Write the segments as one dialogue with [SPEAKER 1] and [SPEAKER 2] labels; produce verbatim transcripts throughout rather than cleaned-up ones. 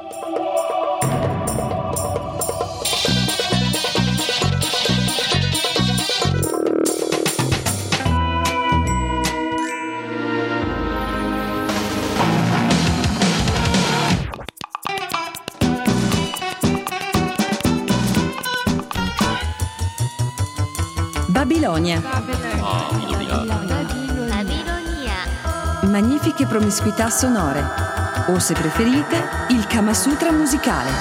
[SPEAKER 1] Babilonia. Magnifiche promiscuità sonore. O, se preferite, il Kama Sutra musicale.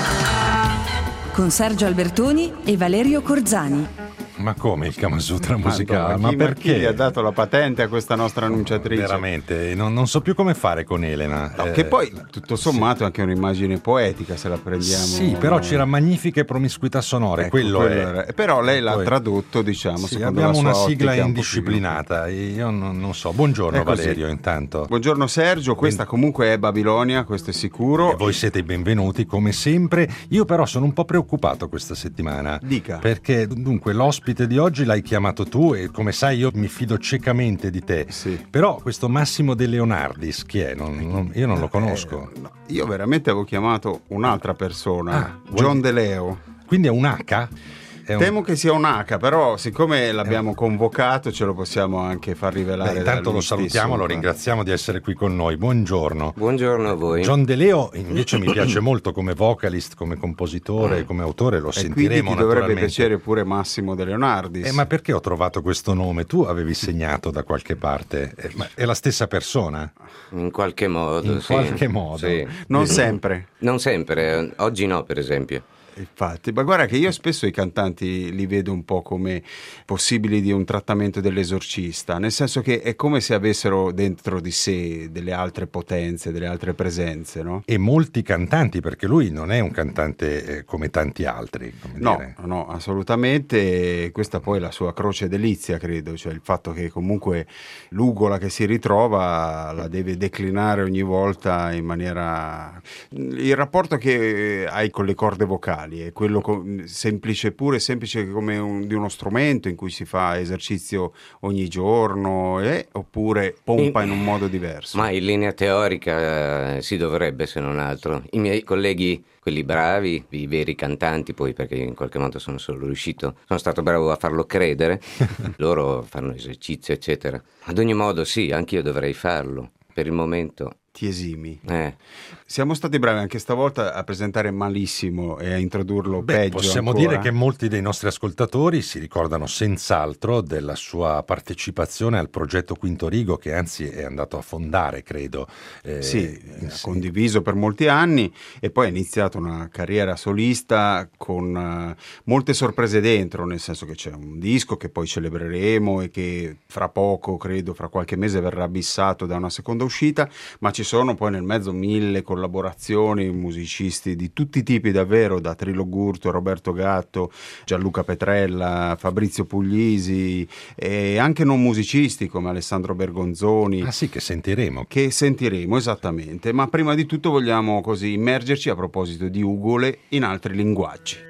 [SPEAKER 1] Con Sergio Albertoni e Valerio Corzani.
[SPEAKER 2] Ma come il Kama Sutra musicale?
[SPEAKER 3] Ma,
[SPEAKER 2] ma perché?
[SPEAKER 3] Chi gli ha dato la patente a questa nostra annunciatrice?
[SPEAKER 2] Veramente, non, non so più come fare con Elena.
[SPEAKER 3] No,
[SPEAKER 2] eh,
[SPEAKER 3] che poi, tutto sommato,
[SPEAKER 2] sì.
[SPEAKER 3] è anche un'immagine poetica, se la prendiamo.
[SPEAKER 2] Sì, però c'era magnifiche promiscuità sonore,
[SPEAKER 3] Ecco,
[SPEAKER 2] quello,
[SPEAKER 3] quello
[SPEAKER 2] è.
[SPEAKER 3] era. Però lei l'ha
[SPEAKER 2] Poi...
[SPEAKER 3] tradotto, diciamo,
[SPEAKER 2] sì,
[SPEAKER 3] secondo
[SPEAKER 2] abbiamo
[SPEAKER 3] la sua
[SPEAKER 2] una sigla
[SPEAKER 3] ottica un
[SPEAKER 2] indisciplinata, io non, non so. Buongiorno Valerio, intanto.
[SPEAKER 3] Buongiorno Sergio, questa
[SPEAKER 2] Ben...
[SPEAKER 3] comunque è Babilonia, questo è sicuro.
[SPEAKER 2] E voi siete i benvenuti, come sempre. Io però sono un po' preoccupato questa settimana.
[SPEAKER 3] Dica.
[SPEAKER 2] Perché, dunque, l'ospite di oggi l'hai chiamato tu e, come sai, io mi fido ciecamente di te.
[SPEAKER 3] Sì.
[SPEAKER 2] Però questo Massimo De Leonardis, chi è? Non, non, io non lo conosco.
[SPEAKER 3] Eh, no, io veramente avevo chiamato un'altra persona,
[SPEAKER 2] ah,
[SPEAKER 3] John De Leo.
[SPEAKER 2] Quindi è un H? È un...
[SPEAKER 3] Temo che sia un H, però siccome l'abbiamo convocato ce lo possiamo anche far rivelare.
[SPEAKER 2] Beh, intanto lo salutiamo,
[SPEAKER 3] stesso.
[SPEAKER 2] Lo ringraziamo di essere qui con noi. Buongiorno.
[SPEAKER 4] Buongiorno a voi.
[SPEAKER 2] John De Leo invece mi piace molto come vocalist, come compositore, come autore, lo
[SPEAKER 3] e
[SPEAKER 2] sentiremo
[SPEAKER 3] quindi ti dovrebbe
[SPEAKER 2] naturalmente.
[SPEAKER 3] piacere pure Massimo De Leonardis.
[SPEAKER 2] Eh, ma perché ho trovato questo nome? Tu avevi segnato da qualche parte? Eh, ma è la stessa persona?
[SPEAKER 4] In qualche modo,
[SPEAKER 2] In
[SPEAKER 4] sì.
[SPEAKER 2] qualche modo.
[SPEAKER 4] Sì.
[SPEAKER 3] Non
[SPEAKER 4] sì.
[SPEAKER 3] sempre.
[SPEAKER 4] Non sempre, oggi no, per esempio.
[SPEAKER 3] Infatti, ma guarda che io spesso i cantanti li vedo un po' come possibili di un trattamento dell'esorcista, nel senso che è come se avessero dentro di sé delle altre potenze, delle altre presenze, no?
[SPEAKER 2] E molti cantanti, perché lui non è un cantante eh, come tanti altri. Come
[SPEAKER 3] no,
[SPEAKER 2] dire.
[SPEAKER 3] no, assolutamente. Questa poi è la sua croce delizia, credo, cioè il fatto che comunque l'ugola che si ritrova la deve declinare ogni volta in maniera... Il rapporto che hai con le corde vocali è quello semplice, pure semplice come un, di uno strumento in cui si fa esercizio ogni giorno, eh? Oppure pompa in un modo diverso.
[SPEAKER 4] Ma in linea teorica eh, si dovrebbe, se non altro. I miei colleghi, quelli bravi, i veri cantanti, poi perché in qualche modo sono solo riuscito, sono stato bravo a farlo credere, loro fanno esercizio eccetera. Ad ogni modo sì, anch'io dovrei farlo, per il momento.
[SPEAKER 3] Ti esimi.
[SPEAKER 4] Eh.
[SPEAKER 3] Siamo stati bravi anche stavolta a presentare malissimo e a introdurlo
[SPEAKER 2] Beh,
[SPEAKER 3] peggio
[SPEAKER 2] possiamo
[SPEAKER 3] ancora.
[SPEAKER 2] dire che molti dei nostri ascoltatori si ricordano senz'altro della sua partecipazione al progetto Quinto Rigo, che anzi è andato a fondare, credo. Eh,
[SPEAKER 3] sì, ha condiviso per molti anni e poi ha iniziato una carriera solista con uh, molte sorprese dentro, nel senso che c'è un disco che poi celebreremo e che fra poco, credo, fra qualche mese verrà abissato da una seconda uscita, ma ci sono poi nel mezzo mille collaborazioni, musicisti di tutti i tipi davvero, da Trilo Gurto, Roberto Gatto, Gianluca Petrella, Fabrizio Puglisi e anche non musicisti come Alessandro Bergonzoni.
[SPEAKER 2] Ah sì, che sentiremo.
[SPEAKER 3] Che sentiremo, esattamente, ma prima di tutto vogliamo così immergerci a proposito di ugole in altri linguaggi.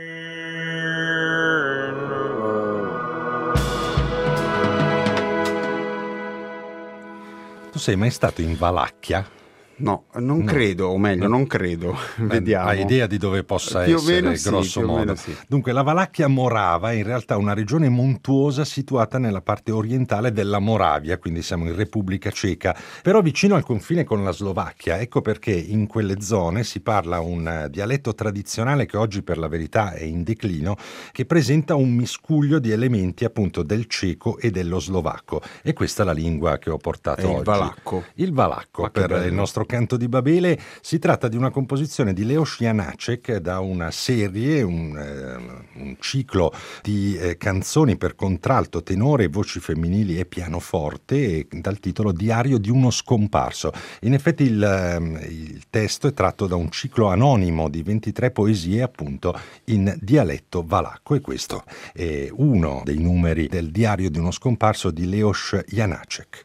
[SPEAKER 2] Tu sei mai stato in Valacchia?
[SPEAKER 3] No, non
[SPEAKER 2] No.
[SPEAKER 3] credo, o meglio,
[SPEAKER 2] No.
[SPEAKER 3] non credo. Vediamo.
[SPEAKER 2] Hai idea di dove possa
[SPEAKER 3] Più o
[SPEAKER 2] essere,
[SPEAKER 3] meno sì,
[SPEAKER 2] grosso
[SPEAKER 3] più o
[SPEAKER 2] modo?
[SPEAKER 3] meno sì.
[SPEAKER 2] Dunque, la Valacchia Morava è in realtà una regione montuosa situata nella parte orientale della Moravia, quindi siamo in Repubblica Ceca, però vicino al confine con la Slovacchia. Ecco perché in quelle zone si parla un dialetto tradizionale che oggi per la verità è in declino, che presenta un miscuglio di elementi appunto del ceco e dello slovacco. E questa è la lingua che ho portato
[SPEAKER 3] È
[SPEAKER 2] oggi.
[SPEAKER 3] il valacco.
[SPEAKER 2] Il valacco,
[SPEAKER 3] Ma che
[SPEAKER 2] per
[SPEAKER 3] bello.
[SPEAKER 2] il nostro Canto di Babele. Si tratta di una composizione di Leos Janáček da una serie, un, eh, un ciclo di eh, canzoni per contralto, tenore, voci femminili e pianoforte, e dal titolo Diario di uno scomparso. In effetti il, eh, il testo è tratto da un ciclo anonimo di ventitré poesie appunto in dialetto valacco, e questo è uno dei numeri del Diario di uno scomparso di Leos Janáček.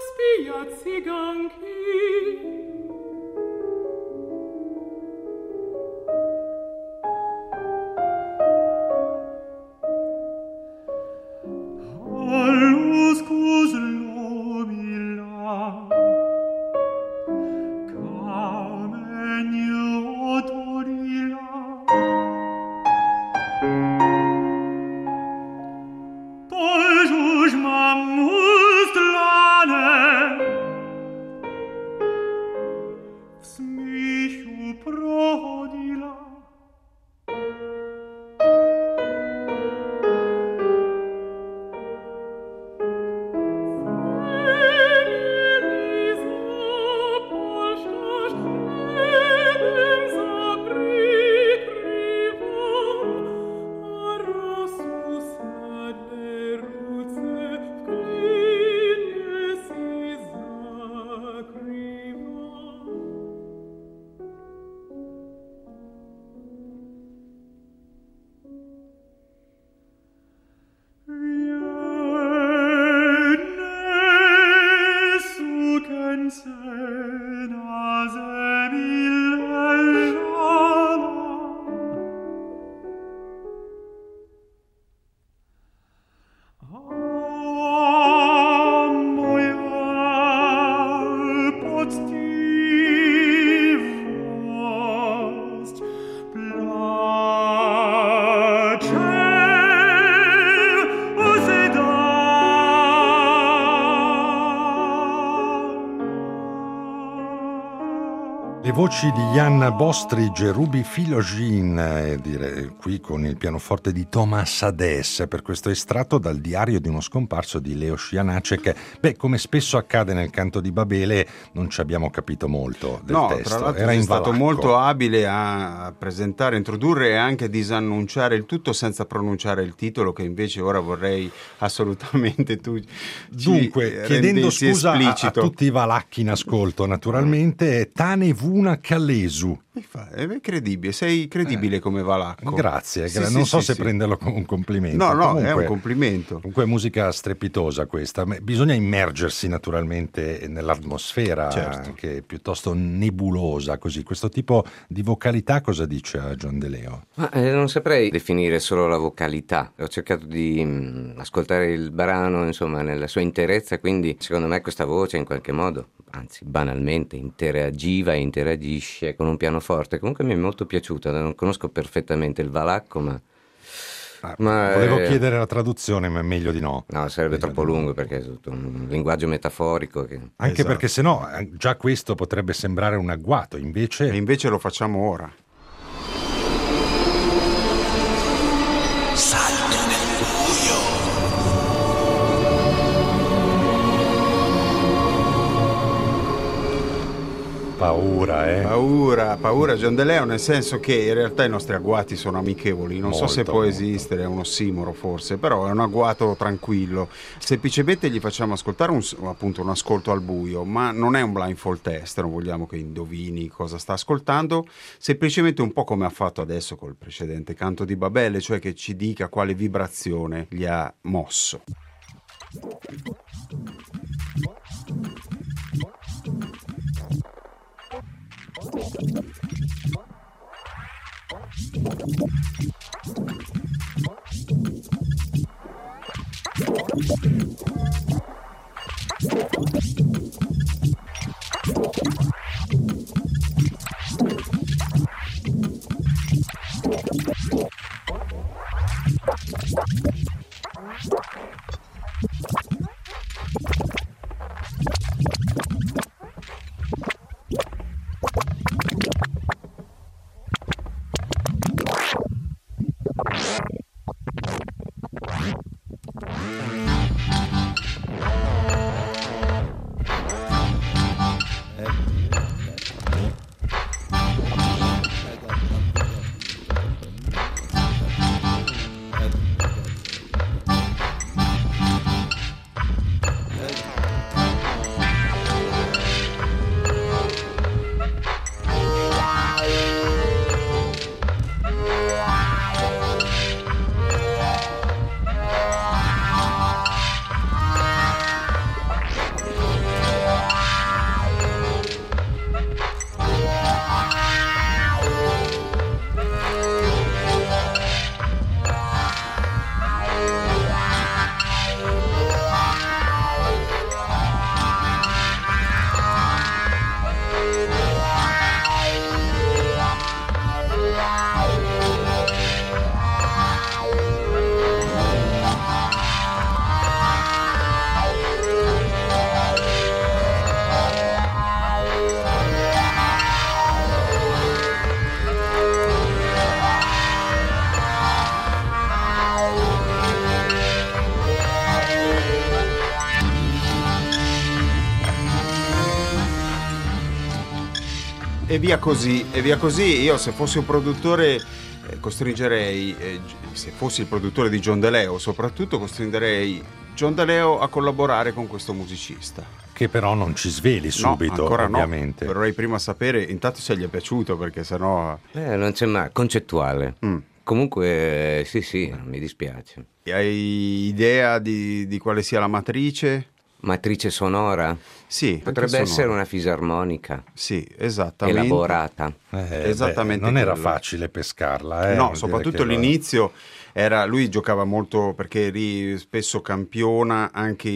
[SPEAKER 2] Le voci di Jan Bostridge e Ruby Filogin, eh, dire, qui con il pianoforte di Thomas Adès, per questo estratto dal diario di uno scomparso di Leos Janáček. Beh, come spesso accade nel canto di Babele, non ci abbiamo capito molto del
[SPEAKER 3] no,
[SPEAKER 2] testo.
[SPEAKER 3] Tra l'altro
[SPEAKER 2] Era
[SPEAKER 3] è
[SPEAKER 2] in
[SPEAKER 3] stato
[SPEAKER 2] valacco.
[SPEAKER 3] molto abile a presentare, introdurre e anche disannunciare il tutto senza pronunciare il titolo, che invece ora vorrei assolutamente tu ci
[SPEAKER 2] Dunque, chiedendo scusa a, a
[SPEAKER 3] esplicito.
[SPEAKER 2] tutti i valacchi in ascolto, naturalmente, è Tane Vuna Kalesu.
[SPEAKER 3] È credibile, sei credibile eh. come valacco.
[SPEAKER 2] Grazie,
[SPEAKER 3] sì,
[SPEAKER 2] non
[SPEAKER 3] sì,
[SPEAKER 2] so
[SPEAKER 3] sì,
[SPEAKER 2] se
[SPEAKER 3] sì.
[SPEAKER 2] prenderlo come un complimento.
[SPEAKER 3] No, no,
[SPEAKER 2] comunque,
[SPEAKER 3] è un complimento.
[SPEAKER 2] Comunque è musica strepitosa questa. Bisogna immergersi naturalmente nell'atmosfera,
[SPEAKER 3] certo.
[SPEAKER 2] che è piuttosto nebulosa così. Questo tipo di vocalità cosa dice a John De Leo?
[SPEAKER 4] Ma, eh, non saprei definire solo la vocalità. Ho cercato di mh, ascoltare il brano, insomma, nella sua interezza, quindi secondo me questa voce in qualche modo, anzi banalmente, interagiva e interagisce con un pianoforte. Comunque mi è molto piaciuta, non conosco perfettamente il valacco, ma...
[SPEAKER 2] Ah,
[SPEAKER 4] ma
[SPEAKER 2] volevo
[SPEAKER 4] eh...
[SPEAKER 2] chiedere la traduzione, ma è meglio di no.
[SPEAKER 4] No, sarebbe meglio troppo lungo no. Perché è tutto un linguaggio metaforico. Che...
[SPEAKER 2] Anche
[SPEAKER 3] esatto.
[SPEAKER 2] Perché sennò già questo potrebbe sembrare un agguato, invece...
[SPEAKER 3] E invece lo facciamo ora.
[SPEAKER 5] Salto nel buio.
[SPEAKER 2] Paura, eh?
[SPEAKER 3] Paura, paura John De Leo, nel senso che in realtà i nostri agguati sono amichevoli. Non
[SPEAKER 2] molto,
[SPEAKER 3] so se può molto. esistere, è un ossimoro forse, però è un agguato tranquillo. Semplicemente gli facciamo ascoltare un, appunto un ascolto al buio, ma non è un blindfold test, non vogliamo che indovini cosa sta ascoltando, semplicemente un po' come ha fatto adesso col precedente canto di Babele, cioè che ci dica quale vibrazione gli ha mosso. E via così, e via così. Io se fossi un produttore eh, costringerei, eh, se fossi il produttore di John De Leo soprattutto, costringerei John De Leo a collaborare con questo musicista.
[SPEAKER 2] Che però non ci sveli subito,
[SPEAKER 3] no, ancora
[SPEAKER 2] ovviamente.
[SPEAKER 3] No. Vorrei prima sapere intanto se gli è piaciuto, perché sennò...
[SPEAKER 4] Eh, non c'è mai, concettuale. Mm. Comunque sì sì, non mi dispiace.
[SPEAKER 3] Hai idea di, di quale sia la matrice?
[SPEAKER 4] Matrice sonora?
[SPEAKER 3] Sì,
[SPEAKER 4] potrebbe
[SPEAKER 3] sonora.
[SPEAKER 4] essere una fisarmonica.
[SPEAKER 3] Sì, esattamente.
[SPEAKER 4] Elaborata.
[SPEAKER 2] Eh,
[SPEAKER 3] esattamente.
[SPEAKER 2] Beh, non era
[SPEAKER 3] quello.
[SPEAKER 2] facile pescarla. Eh,
[SPEAKER 3] no, soprattutto all'inizio era, lui giocava molto, perché lì spesso campiona anche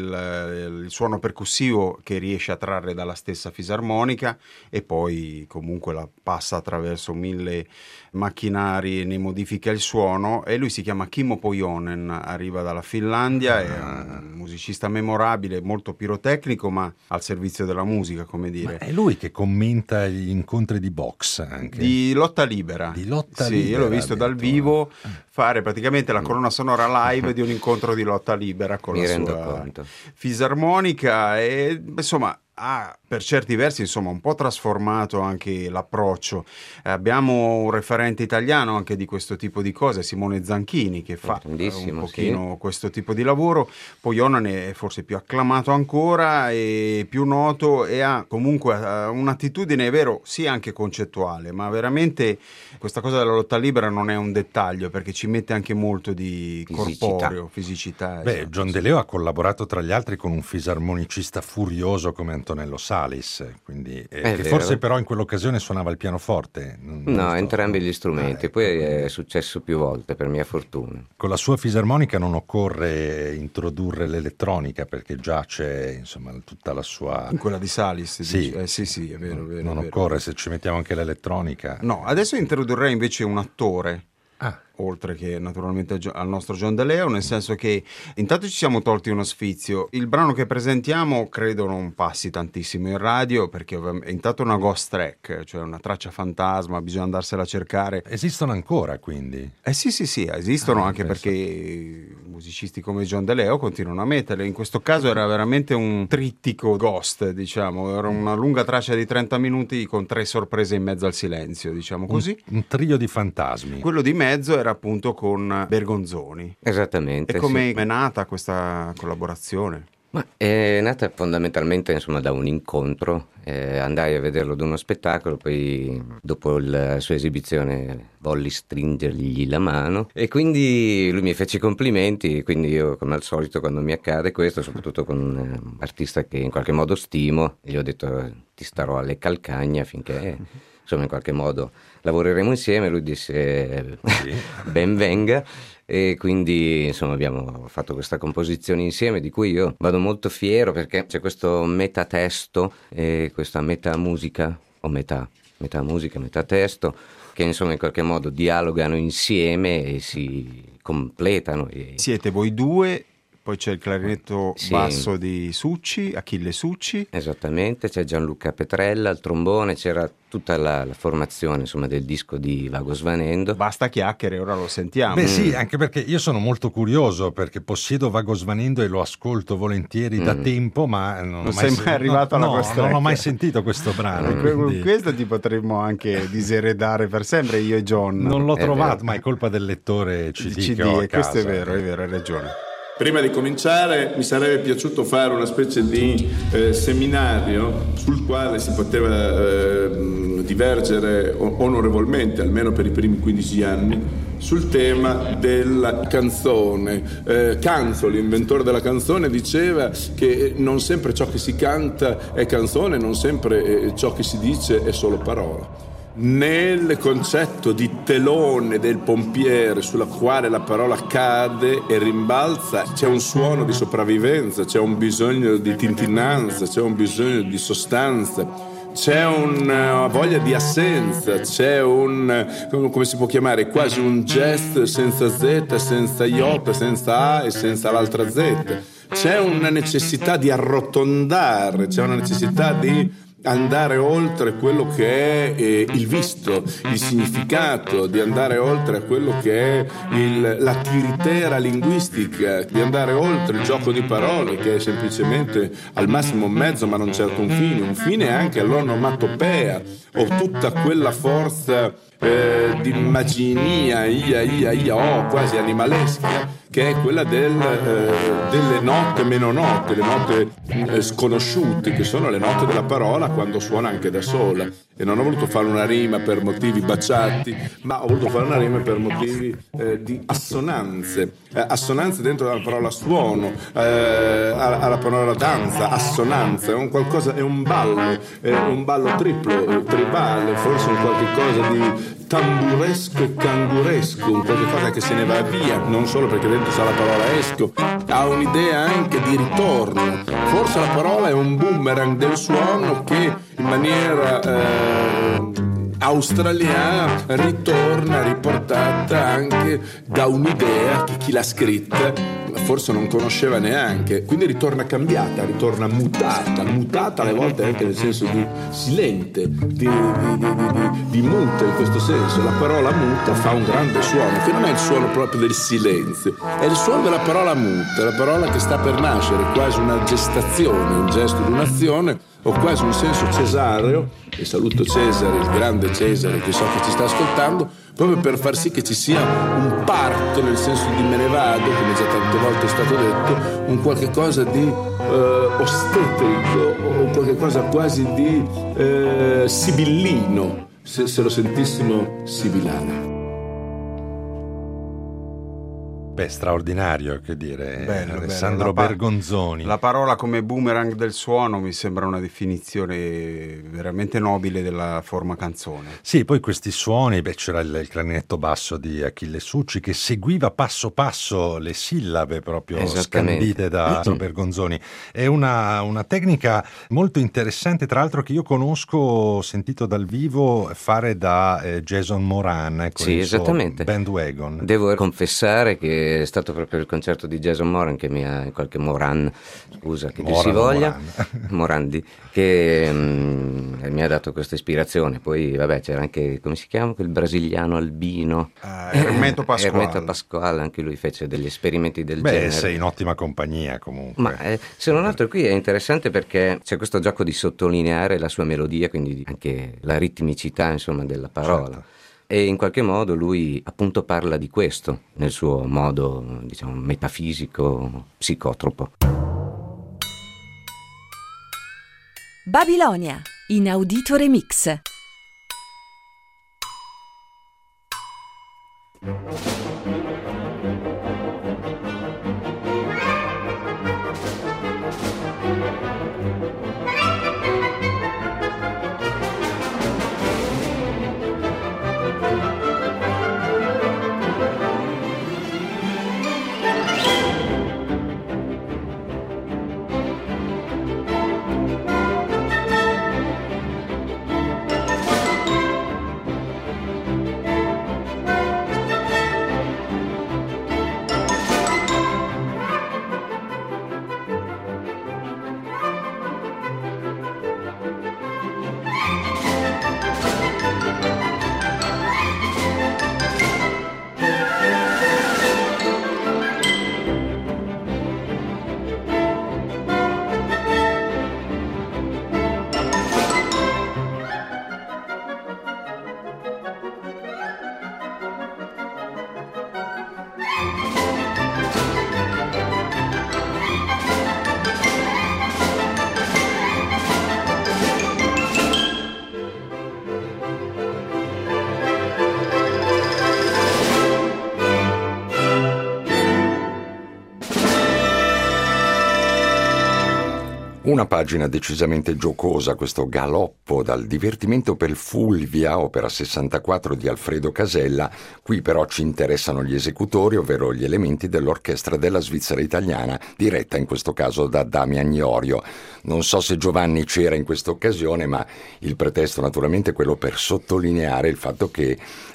[SPEAKER 3] il, il suono percussivo che riesce a trarre dalla stessa fisarmonica, e poi comunque la passa attraverso mille macchinari e ne modifica il suono. E lui si chiama Kimmo Pohjonen, arriva dalla Finlandia, ah. è un musicista memorabile, molto pirotecnico, ma al servizio della musica, come dire.
[SPEAKER 2] Ma è lui che commenta gli incontri di box anche?
[SPEAKER 3] Di lotta libera.
[SPEAKER 2] Di lotta
[SPEAKER 3] sì,
[SPEAKER 2] libera.
[SPEAKER 3] Io l'ho visto dal vivo fare praticamente la colonna sonora live di un incontro di lotta libera con
[SPEAKER 4] Mi
[SPEAKER 3] la
[SPEAKER 4] rendo
[SPEAKER 3] sua
[SPEAKER 4] conto.
[SPEAKER 3] fisarmonica, e insomma ha per certi versi insomma un po' trasformato anche l'approccio. Eh, abbiamo un referente italiano anche di questo tipo di cose, Simone Zanchini, che fa eh, un pochino
[SPEAKER 4] sì.
[SPEAKER 3] questo tipo di lavoro. Pohjonen è forse più acclamato ancora e più noto, e ha comunque uh, un'attitudine, è vero, sì, anche concettuale, ma veramente questa cosa della lotta libera non è un dettaglio, perché ci mette anche molto di
[SPEAKER 4] fisicità.
[SPEAKER 3] corporeo, fisicità.
[SPEAKER 2] Beh,
[SPEAKER 3] esatto,
[SPEAKER 2] John
[SPEAKER 3] sì.
[SPEAKER 2] De Leo ha collaborato tra gli altri con un fisarmonicista furioso come Antonello Salis, quindi, eh, che
[SPEAKER 4] vero.
[SPEAKER 2] forse però in quell'occasione suonava il pianoforte. Non, non
[SPEAKER 4] no,
[SPEAKER 2] sto...
[SPEAKER 4] entrambi gli strumenti,
[SPEAKER 2] ah,
[SPEAKER 4] poi
[SPEAKER 2] ecco,
[SPEAKER 4] è successo più volte, per mia fortuna.
[SPEAKER 2] Con la sua fisarmonica non occorre introdurre l'elettronica, perché già c'è insomma tutta la sua...
[SPEAKER 3] In quella di Salis,
[SPEAKER 2] sì,
[SPEAKER 3] dice. Eh, sì, sì, è vero, vero.
[SPEAKER 2] Non
[SPEAKER 3] è vero.
[SPEAKER 2] occorre, se ci mettiamo anche l'elettronica.
[SPEAKER 3] No, adesso introdurrei invece un attore.
[SPEAKER 2] Ah.
[SPEAKER 3] Oltre che naturalmente al nostro John De Leo, nel senso che intanto ci siamo tolti uno sfizio. Il brano che presentiamo credo non passi tantissimo in radio, perché è intanto una ghost track, cioè una traccia fantasma, bisogna andarsela a cercare.
[SPEAKER 2] Esistono ancora, quindi?
[SPEAKER 3] Eh sì sì sì, esistono,
[SPEAKER 2] ah,
[SPEAKER 3] anche
[SPEAKER 2] penso.
[SPEAKER 3] Perché musicisti come John De Leo continuano a metterle. In questo caso era veramente un trittico ghost, diciamo, era una lunga traccia di trenta minuti con tre sorprese in mezzo al silenzio, diciamo così.
[SPEAKER 2] Un, un trio di fantasmi.
[SPEAKER 3] Quello di mezzo era appunto con Bergonzoni.
[SPEAKER 4] Esattamente.
[SPEAKER 3] E come
[SPEAKER 4] sì.
[SPEAKER 3] è nata questa collaborazione?
[SPEAKER 4] Ma è nata fondamentalmente insomma da un incontro, eh, andai a vederlo ad uno spettacolo, poi dopo la sua esibizione volli stringergli la mano e quindi lui mi fece i complimenti, quindi io come al solito quando mi accade questo, soprattutto con un artista che in qualche modo stimo, gli ho detto ti starò alle calcagna finché insomma in qualche modo lavoreremo insieme. Lui disse sì. ben venga, e quindi insomma abbiamo fatto questa composizione insieme di cui io vado molto fiero, perché c'è questo metatesto e questa metamusica o metà, metà musica, metà testo, che insomma in qualche modo dialogano insieme e si completano. E...
[SPEAKER 3] Siete voi due, poi c'è il clarinetto
[SPEAKER 4] sì.
[SPEAKER 3] basso di Succi, Achille Succi.
[SPEAKER 4] Esattamente, c'è Gianluca Petrella al trombone, c'era tutta la, la formazione insomma del disco di Vago Svanendo.
[SPEAKER 3] Basta chiacchiere, ora lo sentiamo.
[SPEAKER 2] Beh sì, anche perché io sono molto curioso, perché possiedo Vago Svanendo e lo ascolto volentieri mm. da tempo, ma non,
[SPEAKER 3] non
[SPEAKER 2] ho
[SPEAKER 3] sei
[SPEAKER 2] mai
[SPEAKER 3] mai arrivato
[SPEAKER 2] no,
[SPEAKER 3] alla
[SPEAKER 2] no,
[SPEAKER 3] questa
[SPEAKER 2] non ho mai sentito questo brano.
[SPEAKER 3] Mm.
[SPEAKER 2] Quindi...
[SPEAKER 3] Questo ti potremmo anche diseredare per sempre, io e John.
[SPEAKER 2] Non l'ho
[SPEAKER 4] è
[SPEAKER 2] trovato,
[SPEAKER 4] vero.
[SPEAKER 2] ma è colpa del lettore C D,
[SPEAKER 3] C D
[SPEAKER 2] che ho a
[SPEAKER 3] e questo
[SPEAKER 2] casa.
[SPEAKER 3] è vero, è vero, hai ragione.
[SPEAKER 6] Prima di cominciare mi sarebbe piaciuto fare una specie di eh, seminario sul quale si poteva eh, divergere onorevolmente, almeno per i primi quindici anni, sul tema della canzone. Eh, Canzoli, inventore della canzone, diceva che non sempre ciò che si canta è canzone, non sempre eh, ciò che si dice è solo parola. Nel concetto di telone del pompiere sulla quale la parola cade e rimbalza c'è un suono di sopravvivenza, c'è un bisogno di tintinnanza, c'è un bisogno di sostanza, c'è una voglia di assenza, c'è un, come si può chiamare, quasi un gesto senza Z, senza iota, senza A e senza l'altra Z. C'è una necessità di arrotondare, c'è una necessità di andare oltre quello che è eh, il visto, il significato, di andare oltre a quello che è il, la tiritera linguistica, di andare oltre il gioco di parole che è semplicemente al massimo un mezzo ma non certo un fine, un fine è anche l'onomatopea o tutta quella forza eh, di immaginia, ia ia ia oh, quasi animalesca, che è quella del, eh, delle note meno note, le note eh, sconosciute, che sono le note della parola quando suona anche da sola. E non ho voluto fare una rima per motivi baciati, ma ho voluto fare una rima per motivi eh, di assonanze, eh, assonanze dentro la parola suono, eh, alla parola danza, assonanza, è un qualcosa, è un ballo, è un ballo triplo, tribale, forse un qualche cosa di tamburesco e canguresco, un qualche cosa che se ne va via, non solo perché dentro c'è la parola esco, ha un'idea anche di ritorno. Forse la parola è un boomerang del suono che in maniera eh, australiana ritorna riportata anche da un'idea che chi l'ha scritta forse non conosceva neanche, quindi ritorna cambiata, ritorna mutata, mutata alle volte anche nel senso di silente, di, di, di, di, di muta in questo senso. La parola muta fa un grande suono, che non è il suono proprio del silenzio, è il suono della parola muta, la parola che sta per nascere, quasi una gestazione, un gesto di un'azione, o quasi un senso cesareo, e saluto Cesare, il grande Cesare che so che ci sta ascoltando, proprio per far sì che ci sia un parto nel senso di me ne vado, come già tante volte è stato detto, un qualche cosa di eh, ostetrico o qualche cosa quasi di eh, sibillino, se, se lo sentissimo sibilare.
[SPEAKER 2] Beh, straordinario, che dire,
[SPEAKER 3] bello,
[SPEAKER 2] Alessandro
[SPEAKER 3] bello. La
[SPEAKER 2] Bergonzoni.
[SPEAKER 3] La parola come boomerang del suono mi sembra una definizione veramente nobile della forma canzone.
[SPEAKER 2] Sì, poi questi suoni, beh, c'era il, il clarinetto basso di Achille Succi che seguiva passo passo le sillabe proprio scandite da Bergonzoni. È una, una tecnica molto interessante, tra l'altro, che io conosco, ho sentito dal vivo fare da eh, Jason Moran, ecco,
[SPEAKER 4] sì,
[SPEAKER 2] il
[SPEAKER 4] esattamente.
[SPEAKER 2] suo Bandwagon.
[SPEAKER 4] Devo confessare che è stato proprio il concerto di Jason Moran che mi ha, qualche Moran, scusa, che
[SPEAKER 2] Moran,
[SPEAKER 4] ti si voglia,
[SPEAKER 2] Moran.
[SPEAKER 4] Morandi, che mm, mi ha dato questa ispirazione. Poi vabbè, c'era anche, come si chiama, quel brasiliano albino,
[SPEAKER 3] uh, Hermeto Pasquale.
[SPEAKER 4] Hermeto Pasquale, anche lui fece degli esperimenti del
[SPEAKER 2] Beh,
[SPEAKER 4] genere.
[SPEAKER 2] sei in ottima compagnia comunque.
[SPEAKER 4] Ma eh, se non altro qui è interessante perché c'è questo gioco di sottolineare la sua melodia, quindi anche la ritmicità, insomma, della parola.
[SPEAKER 2] Certo.
[SPEAKER 4] E in qualche modo lui appunto parla di questo nel suo modo, diciamo, metafisico, psicotropo.
[SPEAKER 1] Babilonia, inaudito remix.
[SPEAKER 7] Una pagina decisamente giocosa, questo galoppo dal divertimento per Fulvia, opera sessantaquattro di Alfredo Casella. Qui però ci interessano gli esecutori, ovvero gli elementi dell'orchestra della Svizzera italiana, diretta in questo caso da Damian Iorio. Non so se Giovanni c'era in questa occasione, ma il pretesto naturalmente è quello per sottolineare il fatto che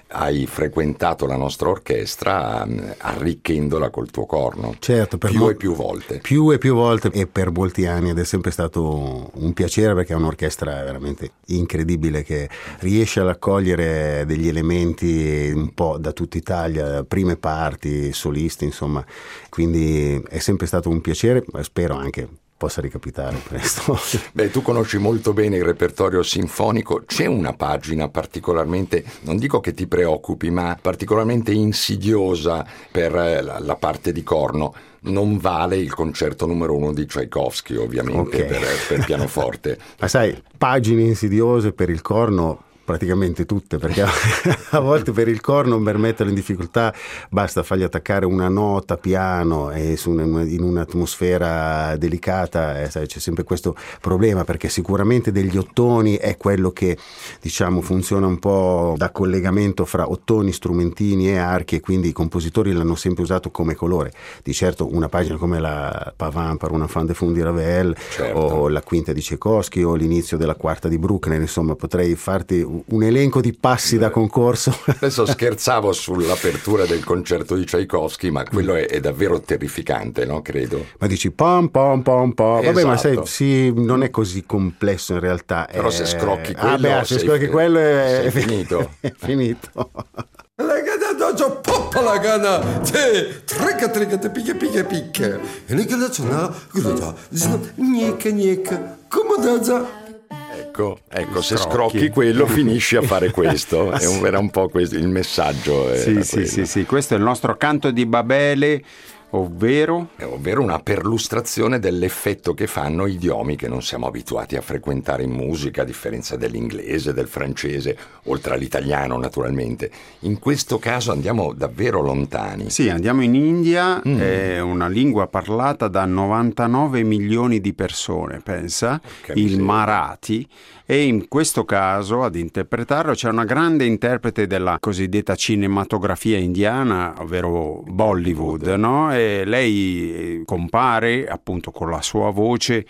[SPEAKER 7] hai frequentato la nostra orchestra arricchendola col tuo corno.
[SPEAKER 8] Certo, per
[SPEAKER 7] più
[SPEAKER 8] mo-
[SPEAKER 7] e più volte.
[SPEAKER 8] Più e più volte e per molti anni, ed è sempre stato un piacere perché è un'orchestra veramente incredibile che riesce ad accogliere degli elementi un po' da tutta Italia, prime parti, solisti, insomma, quindi è sempre stato un piacere, spero anche possa ricapitare presto.
[SPEAKER 7] Beh, tu conosci molto bene il repertorio sinfonico, c'è una pagina particolarmente, non dico che ti preoccupi, ma particolarmente insidiosa per la, la parte di corno. Non vale il concerto numero uno di Tchaikovsky, ovviamente,
[SPEAKER 8] okay.
[SPEAKER 7] per, per pianoforte.
[SPEAKER 8] Ma sai, pagine insidiose per il corno praticamente tutte, perché a volte per il corno, per metterlo in difficoltà, basta fargli attaccare una nota piano e su una, in un'atmosfera delicata, eh, sai, c'è sempre questo problema, perché sicuramente degli ottoni è quello che, diciamo, funziona un po' da collegamento fra ottoni, strumentini e archi, e quindi i compositori l'hanno sempre usato come colore. Di certo una pagina come la Pavane per una fan de fond di Ravel, certo, o la quinta di Tchaikovsky o l'inizio della quarta di Bruckner, insomma potrei farti un elenco di passi da concorso.
[SPEAKER 7] Adesso scherzavo sull'apertura del concerto di Tchaikovsky, ma quello è, è davvero terrificante, no? Credo.
[SPEAKER 8] Ma dici pom pom pom pom,
[SPEAKER 7] esatto.
[SPEAKER 8] Vabbè, ma sai, sì, non è così complesso in realtà.
[SPEAKER 7] Però
[SPEAKER 8] è...
[SPEAKER 7] se scrocchi quello,
[SPEAKER 8] ah, beh, se
[SPEAKER 7] sei,
[SPEAKER 8] scrocchi quello è,
[SPEAKER 7] è finito.
[SPEAKER 8] È finito.
[SPEAKER 9] La gana dojo poppa la gana te tricca tricca te picche picche picche e ne che la c'na gruda nica nica come da.
[SPEAKER 7] Ecco, ecco, se scrocchi quello finisci a fare questo, è un, era un po' questo il messaggio.
[SPEAKER 3] Sì, sì, sì, sì, questo è il nostro canto di Babele, ovvero?
[SPEAKER 7] Ovvero una perlustrazione dell'effetto che fanno idiomi che non siamo abituati a frequentare in musica, a differenza dell'inglese, del francese, oltre all'italiano naturalmente. In questo caso andiamo davvero lontani.
[SPEAKER 3] Sì, andiamo in India,
[SPEAKER 7] mm.
[SPEAKER 3] è una lingua parlata da novantanove milioni di persone, pensa,
[SPEAKER 7] Che
[SPEAKER 3] il
[SPEAKER 7] miseria.
[SPEAKER 3] Marathi, e in questo caso ad interpretarlo c'è una grande interprete della cosiddetta cinematografia indiana, ovvero Bollywood, no? E lei compare appunto con la sua voce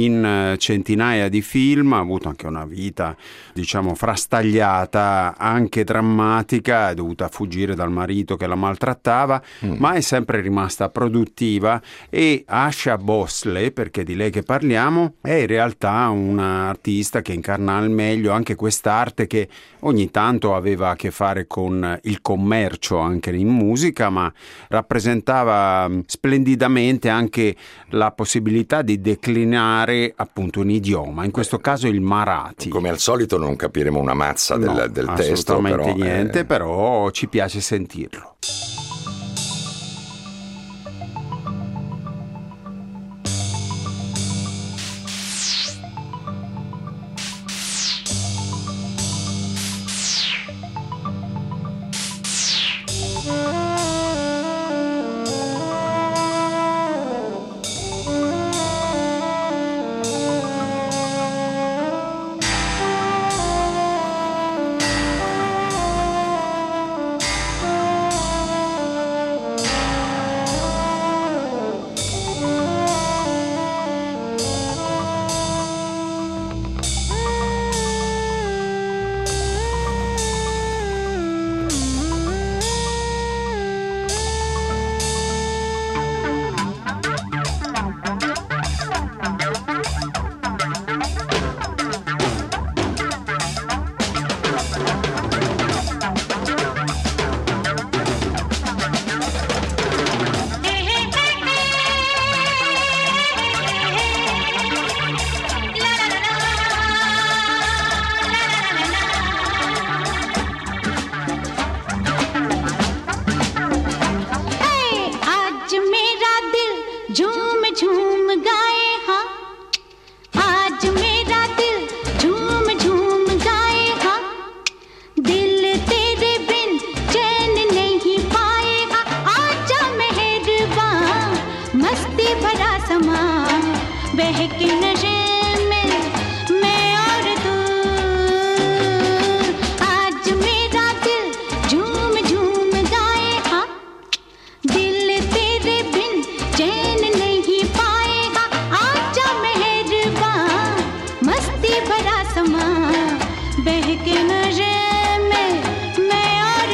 [SPEAKER 3] in centinaia di film, ha avuto anche una vita, diciamo, frastagliata, anche drammatica, è dovuta fuggire dal marito che la maltrattava, mm. ma è sempre rimasta produttiva. E Asha Bhosle, perché di lei che parliamo, è in realtà un'artista che incarna al meglio anche quest'arte che ogni tanto aveva a che fare con il commercio anche in musica, ma rappresentava splendidamente anche la possibilità di declinare appunto un idioma, in questo caso il Marathi.
[SPEAKER 7] Come al solito non capiremo una mazza del,
[SPEAKER 3] no,
[SPEAKER 7] del testo,
[SPEAKER 3] assolutamente
[SPEAKER 7] però,
[SPEAKER 3] niente,
[SPEAKER 7] eh...
[SPEAKER 3] però ci piace sentirlo.
[SPEAKER 10] बहके नशे में मैं और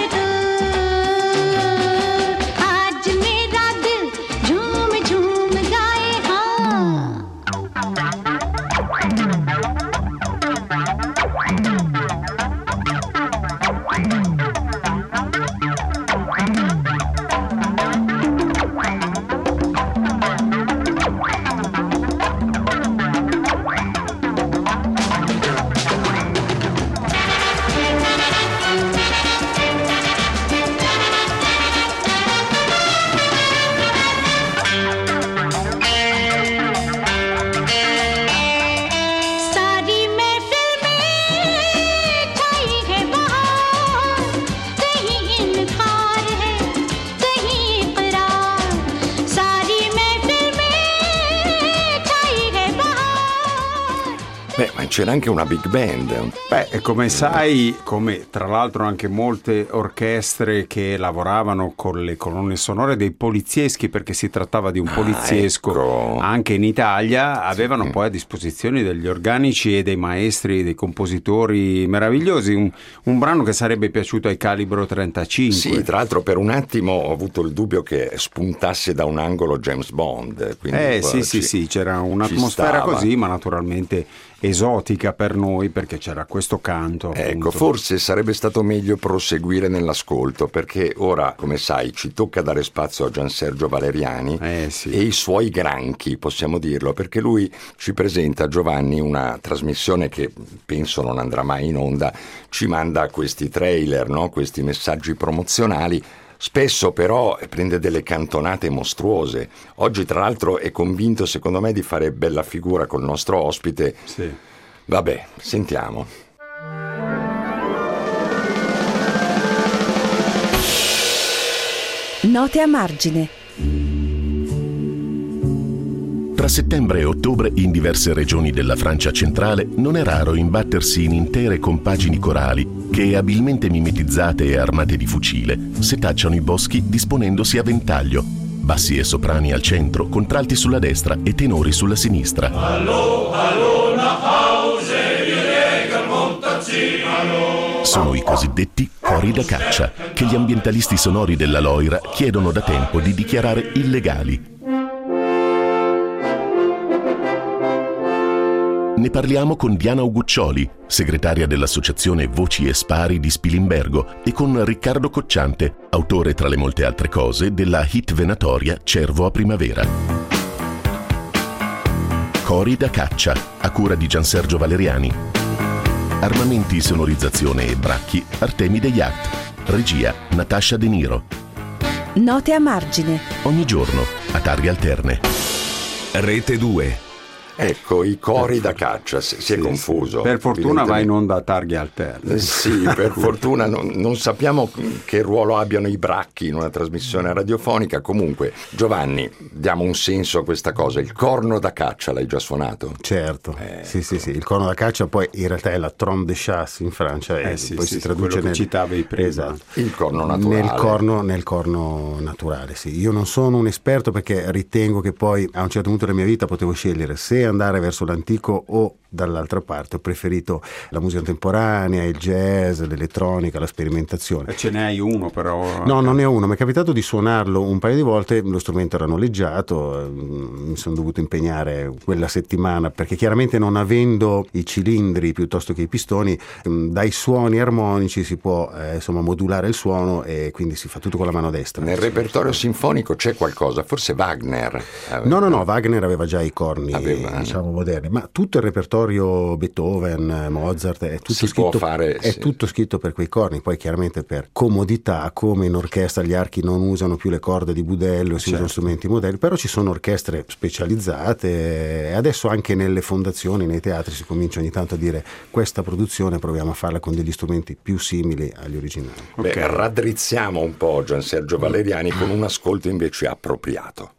[SPEAKER 7] Beh, ma c'era anche una big band.
[SPEAKER 3] Beh, come sai, come tra l'altro anche molte orchestre che lavoravano con le colonne sonore dei polizieschi, perché si trattava di un poliziesco,
[SPEAKER 7] ah, ecco.
[SPEAKER 3] anche in Italia, avevano
[SPEAKER 7] sì.
[SPEAKER 3] poi a disposizione degli organici e dei maestri, dei compositori meravigliosi. Un, un brano che sarebbe piaciuto ai Calibro trentacinque.
[SPEAKER 7] Sì, tra l'altro per un attimo ho avuto il dubbio che spuntasse da un angolo James Bond.
[SPEAKER 3] Eh sì, sì,
[SPEAKER 7] ci,
[SPEAKER 3] sì, c'era un'atmosfera
[SPEAKER 7] stava.
[SPEAKER 3] così, ma naturalmente esotica per noi, perché c'era questo canto.
[SPEAKER 7] Ecco,
[SPEAKER 3] appunto.
[SPEAKER 7] forse sarebbe stato meglio proseguire nell'ascolto, perché ora, come sai, ci tocca dare spazio a Giansergio Valeriani
[SPEAKER 3] eh, sì.
[SPEAKER 7] e i suoi granchi, possiamo dirlo, perché lui ci presenta, Giovanni, una trasmissione che penso non andrà mai in onda, ci manda questi trailer, no? Questi messaggi promozionali. Spesso però prende delle cantonate mostruose. Oggi tra l'altro è convinto secondo me di fare bella figura col nostro ospite.
[SPEAKER 3] Sì.
[SPEAKER 7] Vabbè, sentiamo.
[SPEAKER 1] Note a margine.
[SPEAKER 10] Tra settembre e ottobre in diverse regioni della Francia centrale non è raro imbattersi in intere compagini corali che, abilmente mimetizzate e armate di fucile, setacciano i boschi disponendosi a ventaglio, bassi e soprani al centro, contralti sulla destra e tenori sulla sinistra.
[SPEAKER 5] Allo, allo, nach Hause, wir Jäger Montazzino.
[SPEAKER 10] Sono i cosiddetti cori da caccia, che gli ambientalisti sonori della Loira chiedono da tempo di dichiarare illegali. Ne parliamo con Diana Uguccioli, segretaria dell'associazione Voci e Spari di Spilimbergo, e con Riccardo Cocciante, autore tra le molte altre cose della hit venatoria Cervo a primavera. Cori da caccia, a cura di Giansergio Valeriani. Armamenti, sonorizzazione e bracchi, Artemide Yacht. Regia, Natascia De Niro.
[SPEAKER 1] Note a margine.
[SPEAKER 10] Ogni giorno, a targhe alterne.
[SPEAKER 11] Rete due.
[SPEAKER 7] Ecco, i cori da caccia, si, si è
[SPEAKER 3] Sì,
[SPEAKER 7] confuso.
[SPEAKER 3] Per fortuna va in onda a targhe alterne.
[SPEAKER 7] Eh, Sì, per fortuna non, non sappiamo che ruolo abbiano i bracchi in una trasmissione radiofonica. Comunque, Giovanni, diamo un senso a questa cosa. Il corno da caccia l'hai già suonato?
[SPEAKER 8] Certo,
[SPEAKER 7] Ecco.
[SPEAKER 8] sì, sì, sì. Il corno da caccia poi in realtà è la trompe de chasse in Francia e
[SPEAKER 3] Eh sì,
[SPEAKER 8] poi
[SPEAKER 3] sì,
[SPEAKER 8] si
[SPEAKER 3] sì,
[SPEAKER 8] traduce
[SPEAKER 3] quello che
[SPEAKER 8] nel...
[SPEAKER 3] citavi prima.
[SPEAKER 8] Esatto.
[SPEAKER 7] Il corno naturale.
[SPEAKER 8] Nel corno, nel corno naturale, sì. Io non sono un esperto perché ritengo che poi a un certo punto della mia vita potevo scegliere se andare verso l'antico o dall'altra parte. Ho preferito la musica contemporanea, il jazz, l'elettronica, la sperimentazione.
[SPEAKER 3] E ce ne hai uno però?
[SPEAKER 8] No, non ne ho uno, mi è capitato di suonarlo un paio di volte, lo strumento era noleggiato, mi sono dovuto impegnare quella settimana perché chiaramente non avendo i cilindri piuttosto che i pistoni, dai suoni armonici si può eh, insomma modulare il suono e quindi si fa tutto con la mano destra.
[SPEAKER 7] Nel repertorio sinfonico c'è qualcosa, forse Wagner.
[SPEAKER 8] No, no, no, Wagner aveva già i corni,
[SPEAKER 7] Aveva,
[SPEAKER 8] diciamo, moderni, ma tutto il repertorio Beethoven, Mozart è tutto,
[SPEAKER 7] Si
[SPEAKER 8] scritto,
[SPEAKER 7] può fare,
[SPEAKER 8] è
[SPEAKER 7] sì.
[SPEAKER 8] tutto scritto per quei corni. Poi chiaramente per comodità, come in orchestra gli archi non usano più le corde di budello, si
[SPEAKER 3] Certo.
[SPEAKER 8] usano strumenti moderni, però ci sono orchestre specializzate e adesso anche nelle fondazioni, nei teatri si comincia ogni tanto a dire questa produzione proviamo a farla con degli strumenti più simili agli originali.
[SPEAKER 7] Beh,
[SPEAKER 3] Ok.
[SPEAKER 7] raddrizziamo un po' Giansergio Valeriani con un ascolto invece appropriato.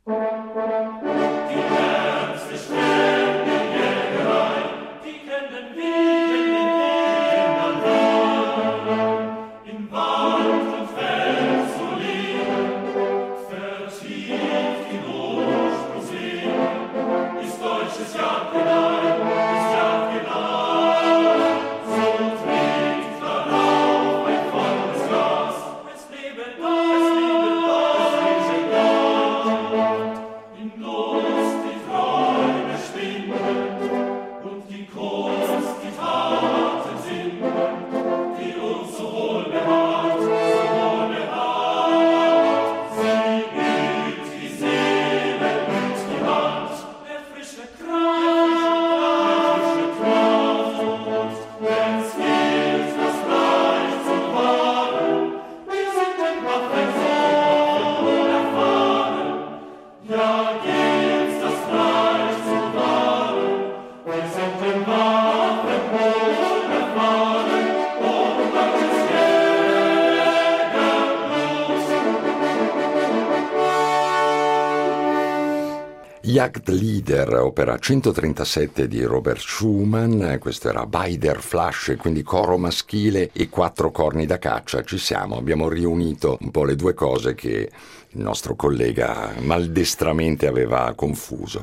[SPEAKER 7] Jagdlieder, opera centotrentasette di Robert Schumann. Questo era Bei der Flasche, quindi coro maschile e quattro corni da caccia. Ci siamo, abbiamo riunito un po' le due cose che il nostro collega maldestramente aveva confuso.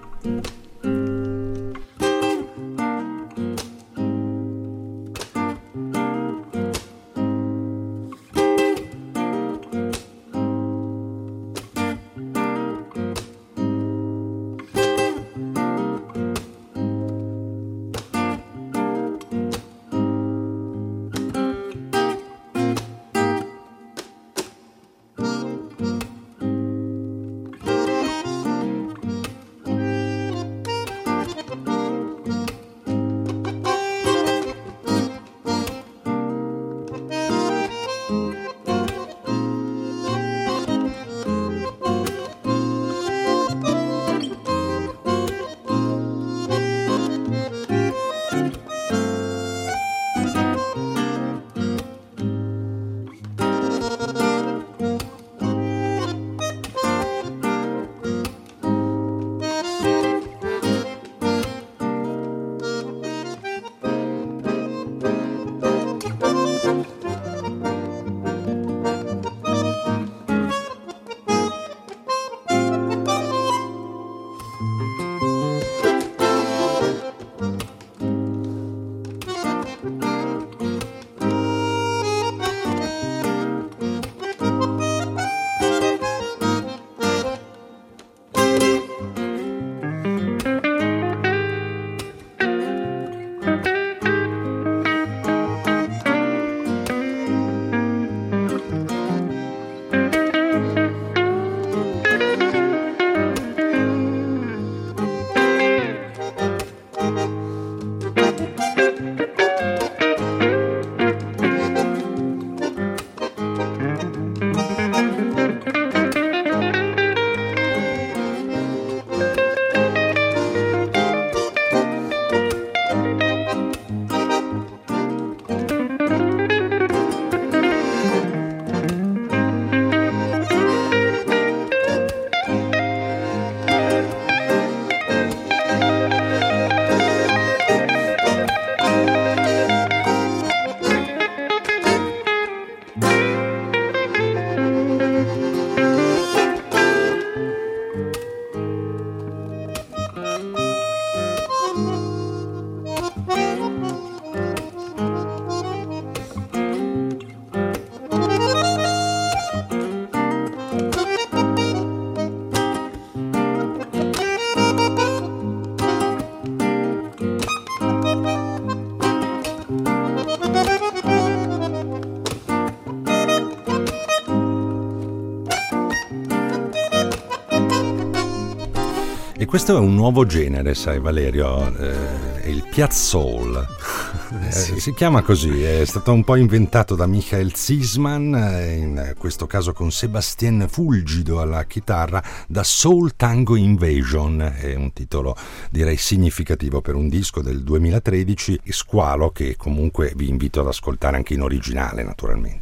[SPEAKER 2] E questo è un nuovo genere, sai Valerio, eh, è il piazzol. Eh, sì. Si chiama così, è stato un po' inventato da Michael Ziesman, in questo caso con Sébastien Fulgido alla chitarra, da Soul Tango Invasion. È un titolo direi significativo per un disco del duemilatredici, squalo che comunque vi invito ad ascoltare anche in originale naturalmente.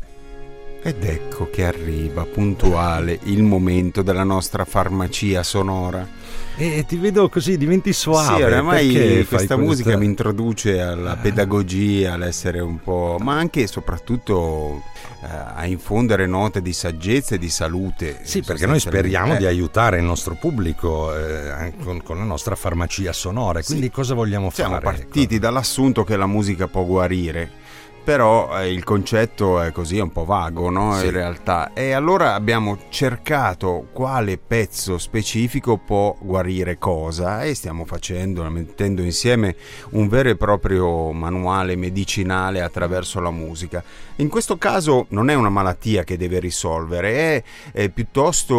[SPEAKER 3] Ed ecco che arriva puntuale il momento della nostra farmacia sonora.
[SPEAKER 2] E ti vedo così, diventi suave.
[SPEAKER 3] Sì, oramai questa musica
[SPEAKER 2] questa...
[SPEAKER 3] mi introduce alla pedagogia, all'essere un po', ma anche e soprattutto eh, a infondere note di saggezza e di salute.
[SPEAKER 2] Sì, perché noi speriamo
[SPEAKER 3] eh.
[SPEAKER 2] di aiutare il nostro pubblico eh, con, con la nostra farmacia sonora. Quindi sì. Cosa vogliamo
[SPEAKER 3] Siamo
[SPEAKER 2] fare?
[SPEAKER 3] Siamo partiti ecco. dall'assunto che la musica può guarire. Però eh, il concetto è così, è un po' vago, no? Sì. In realtà. E allora abbiamo cercato quale pezzo specifico può guarire cosa e stiamo facendo, mettendo insieme un vero e proprio manuale medicinale attraverso la musica. In questo caso non è una malattia che deve risolvere, è, è piuttosto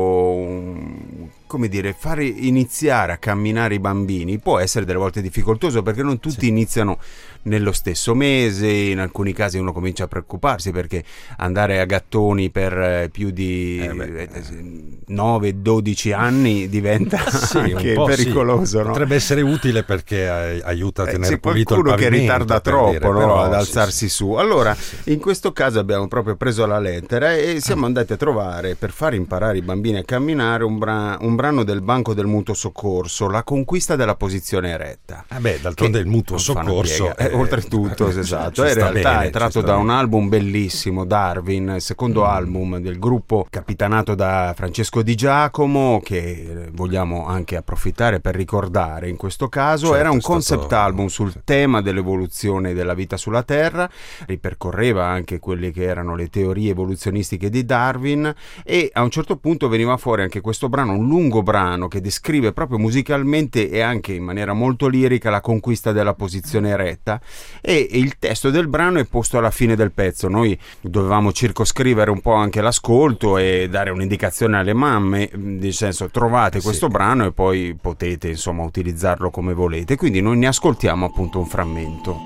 [SPEAKER 3] un, come dire, fare iniziare a camminare i bambini. Può essere delle volte difficoltoso perché non tutti sì. iniziano nello stesso mese, in alcuni casi uno comincia a preoccuparsi perché andare a gattoni per più di eh nove dodici anni diventa sì, anche pericoloso, sì.
[SPEAKER 2] no? Potrebbe essere utile perché aiuta a tenere
[SPEAKER 3] eh,
[SPEAKER 2] pulito il pavimento.
[SPEAKER 3] C'è qualcuno che ritarda troppo
[SPEAKER 2] dire,
[SPEAKER 3] no?
[SPEAKER 2] però,
[SPEAKER 3] ad alzarsi
[SPEAKER 2] sì,
[SPEAKER 3] su. Allora,
[SPEAKER 2] sì.
[SPEAKER 3] in questo caso abbiamo proprio preso la lettera e siamo andati a trovare, per far imparare i bambini a camminare, un, bra- un brano brano del Banco del Mutuo Soccorso, La conquista della posizione eretta.
[SPEAKER 2] Ah beh, d'altronde il Mutuo Soccorso
[SPEAKER 3] eh, oltretutto, esatto, in realtà
[SPEAKER 2] bene,
[SPEAKER 3] è tratto da un album bellissimo, Darwin, il secondo mm. album del gruppo capitanato da Francesco Di Giacomo, che vogliamo anche approfittare per ricordare in questo caso. Certo, era un concept stato... album sul sì. tema dell'evoluzione della vita sulla Terra, ripercorreva anche quelle che erano le teorie evoluzionistiche di Darwin, e a un certo punto veniva fuori anche questo brano, un lungo brano che descrive proprio musicalmente e anche in maniera molto lirica la conquista della posizione eretta, e il testo del brano è posto alla fine del pezzo. Noi dovevamo circoscrivere un po' anche l'ascolto e dare un'indicazione alle mamme, nel senso trovate questo sì. brano e poi potete insomma utilizzarlo come volete, quindi noi ne ascoltiamo appunto un frammento.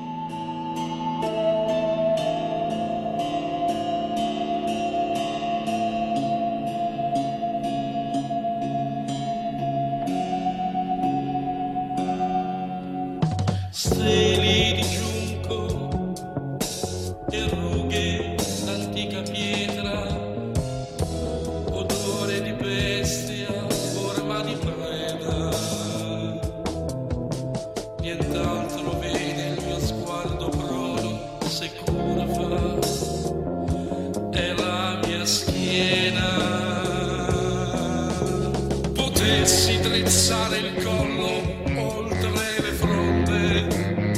[SPEAKER 5] Steli di giunco e rughe d'antica pietra, odore di bestia, forma di preda. Nient'altro vede il mio sguardo prono, se curva è la mia schiena. Potessi drizzare il collo oltre le fronte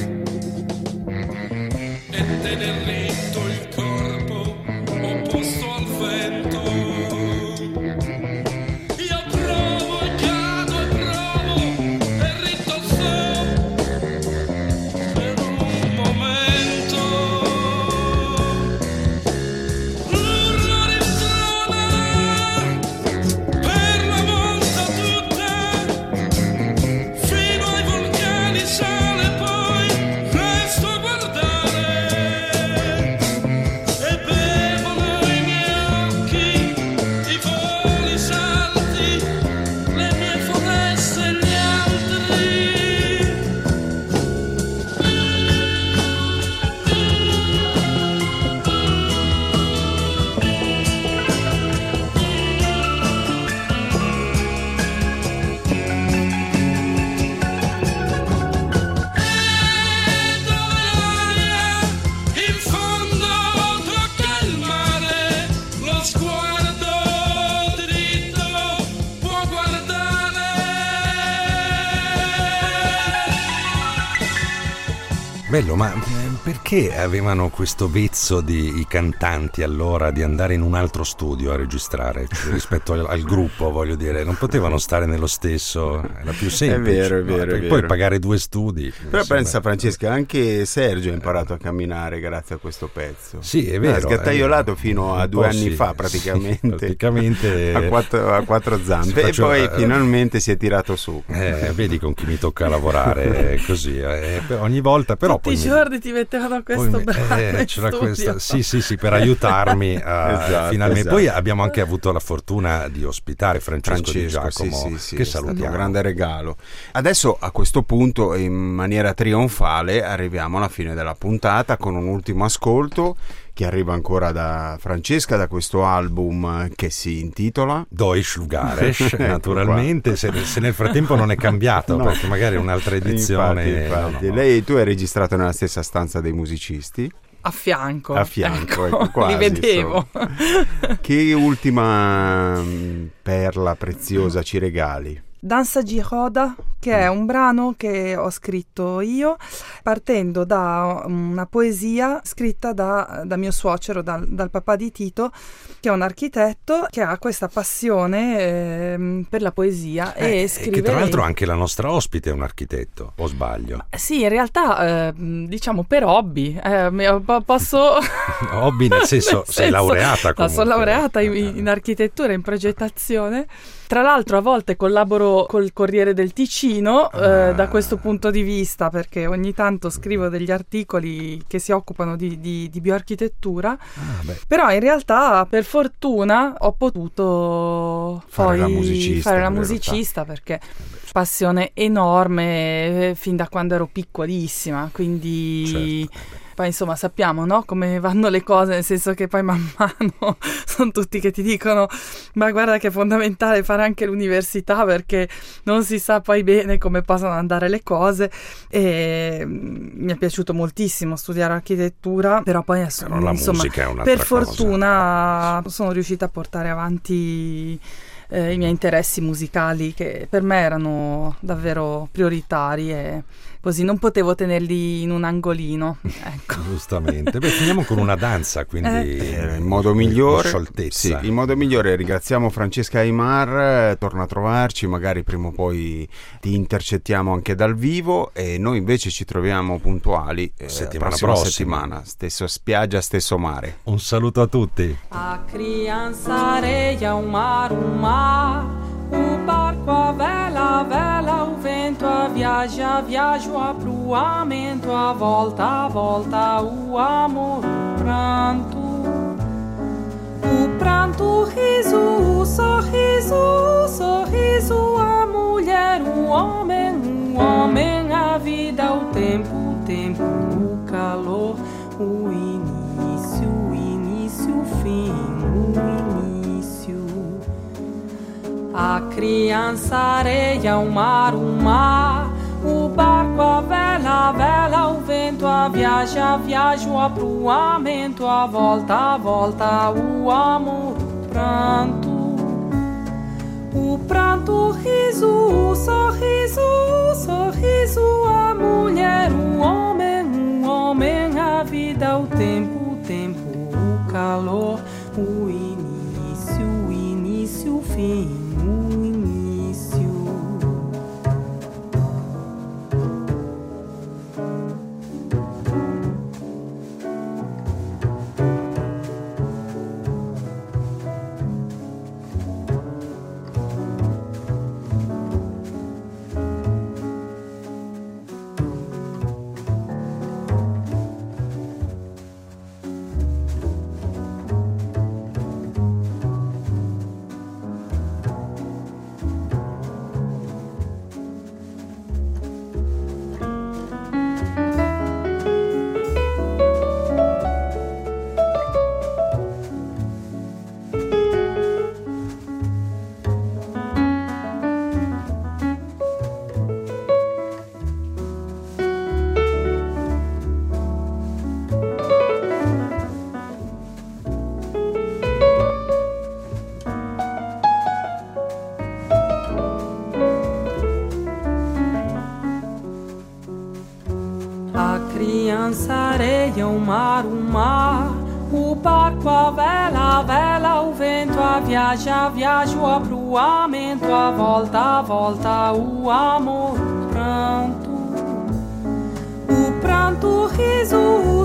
[SPEAKER 5] e tenere ritto il corpo opposto al vento. Io provo e cado e provo e ritozzo per un momento. L'urlo risuona per la volta tutta, fino ai vulcani sale, poi resto a guardare e bevono i miei occhi, i voli salti, le mie foreste e gli altri. In fondo tocca il mare, lo sguardo dritto può guardare.
[SPEAKER 2] Bello, ma eh, perché avevano questo vezzo di, i cantanti allora di andare in un altro studio a registrare, cioè, rispetto al, al gruppo, voglio dire, non potevano stare nello stesso, era più semplice.
[SPEAKER 3] È vero, è
[SPEAKER 2] no?
[SPEAKER 3] vero, è
[SPEAKER 2] Perché
[SPEAKER 3] vero.
[SPEAKER 2] poi pagare due studi.
[SPEAKER 3] Però
[SPEAKER 2] insomma.
[SPEAKER 3] pensa Francesca, anche Sergio ha imparato a camminare grazie a questo pezzo.
[SPEAKER 2] Sì, è vero.
[SPEAKER 3] Ha sgattaiolato fino a
[SPEAKER 2] Un
[SPEAKER 3] due
[SPEAKER 2] po'
[SPEAKER 3] anni
[SPEAKER 2] sì,
[SPEAKER 3] fa
[SPEAKER 2] sì,
[SPEAKER 3] praticamente,
[SPEAKER 2] praticamente
[SPEAKER 3] a, quattro, a quattro zampe,
[SPEAKER 2] faccio,
[SPEAKER 3] e poi
[SPEAKER 2] eh,
[SPEAKER 3] finalmente si è tirato su.
[SPEAKER 2] Eh, vedi con chi mi tocca lavorare, è così, eh, ogni volta però
[SPEAKER 12] tutti
[SPEAKER 2] poi
[SPEAKER 12] i
[SPEAKER 2] mi-
[SPEAKER 12] giorni ti mettevano questo
[SPEAKER 2] poi mi-
[SPEAKER 12] brano
[SPEAKER 2] eh,
[SPEAKER 12] in
[SPEAKER 2] c'era
[SPEAKER 12] studio.
[SPEAKER 2] questa, sì sì sì, per aiutarmi a,
[SPEAKER 3] Esatto,
[SPEAKER 2] finalmente.
[SPEAKER 3] esatto.
[SPEAKER 2] Poi abbiamo anche avuto la fortuna di ospitare Francesco, Di
[SPEAKER 3] Francesco,
[SPEAKER 2] Giacomo,
[SPEAKER 3] sì, sì, sì,
[SPEAKER 2] che
[SPEAKER 3] è stato
[SPEAKER 2] salutiamo.
[SPEAKER 3] un grande regalo. Adesso a questo punto, in maniera trionfale, arriviamo alla fine della puntata con un ultimo ascolto che arriva ancora da Francesca, da questo album che si intitola
[SPEAKER 2] Deutsch Lugaresch,
[SPEAKER 3] Ecco
[SPEAKER 2] naturalmente, se, se nel frattempo non è cambiato,
[SPEAKER 3] No.
[SPEAKER 2] perché magari un'altra edizione.
[SPEAKER 3] Infatti, infatti.
[SPEAKER 2] no, no.
[SPEAKER 3] Lei, tu hai registrato nella stessa stanza dei musicisti?
[SPEAKER 12] A fianco.
[SPEAKER 3] A fianco,
[SPEAKER 12] ecco,
[SPEAKER 3] ecco, quasi,
[SPEAKER 12] li vedevo.
[SPEAKER 3] Che ultima mh, perla preziosa ci regali?
[SPEAKER 12] Danza Giroda, che è un brano che ho scritto io partendo da una poesia scritta da, da mio suocero, dal, dal papà di Tito, che è un architetto che ha questa passione eh, per la poesia
[SPEAKER 2] Eh,
[SPEAKER 12] e scrive.
[SPEAKER 2] Che tra l'altro anche la nostra ospite è un architetto, o sbaglio?
[SPEAKER 12] Sì, in realtà eh, diciamo per hobby, eh, mi- po- posso...
[SPEAKER 2] Hobby nel senso, sei laureata
[SPEAKER 12] no,
[SPEAKER 2] comunque.
[SPEAKER 12] sono laureata in, in architettura e in progettazione. Tra l'altro a volte collaboro col Corriere del Ticino eh,
[SPEAKER 2] Ah.
[SPEAKER 12] da questo punto di vista, perché ogni tanto scrivo degli articoli che si occupano di, di, di bioarchitettura.
[SPEAKER 2] Ah, beh.
[SPEAKER 12] Però in realtà per fortuna ho potuto
[SPEAKER 3] Fare
[SPEAKER 12] poi
[SPEAKER 3] la musicista,
[SPEAKER 12] fare la
[SPEAKER 3] in realtà.
[SPEAKER 12] musicista, perché passione enorme eh, fin da quando ero piccolissima, quindi
[SPEAKER 2] Certo.
[SPEAKER 12] Poi insomma sappiamo, no, come vanno le cose, nel senso che poi man mano sono tutti che ti dicono ma guarda che è fondamentale fare anche l'università perché non si sa poi bene come possono andare le cose, e mi è piaciuto moltissimo studiare architettura, però poi adesso,
[SPEAKER 2] però la
[SPEAKER 12] insomma,
[SPEAKER 2] musica è un'altra
[SPEAKER 12] per fortuna
[SPEAKER 2] cosa.
[SPEAKER 12] sono riuscita a portare avanti eh, i miei interessi musicali, che per me erano davvero prioritari, e così non potevo tenerli in un angolino, ecco.
[SPEAKER 2] Giustamente. Beh, finiamo con una danza, quindi
[SPEAKER 3] eh, il modo migliore,
[SPEAKER 2] scioltezza.
[SPEAKER 3] Sì, il modo migliore, ringraziamo Francesca Aimar, torna a trovarci, magari prima o poi ti intercettiamo anche dal vivo, e noi invece ci troviamo puntuali eh,
[SPEAKER 2] settimana
[SPEAKER 3] prossima
[SPEAKER 2] prossima.
[SPEAKER 3] settimana, stesso spiaggia, stesso mare.
[SPEAKER 2] Un saluto a tutti.
[SPEAKER 13] A criança, areia, o mar, o mar, o barco, a vela, a vela, o vento, a viaja, viaja, o apruamento, a volta, a volta, o amor, o pranto, o pranto, o riso, o sorriso, o sorriso, a mulher, o homem, o homem, a vida, o tempo, o tempo, o calor, o início, o início, o fim, o início. A criança, areia, o mar, o mar, o barco, a vela, a vela, o vento, a viaja, a viaja, o apruamento, a volta, a volta, o amor, o pranto, o pranto, o riso, o sorriso, o sorriso, a mulher, o homem, o homem, a vida, o tempo, o tempo, o calor, o início, o início, o fim. Areia, o mar, o mar, o barco, a vela, a vela, o vento, a viaja, a viaja, o apruamento, a volta, a volta, o amor, o pranto, o pranto, o riso,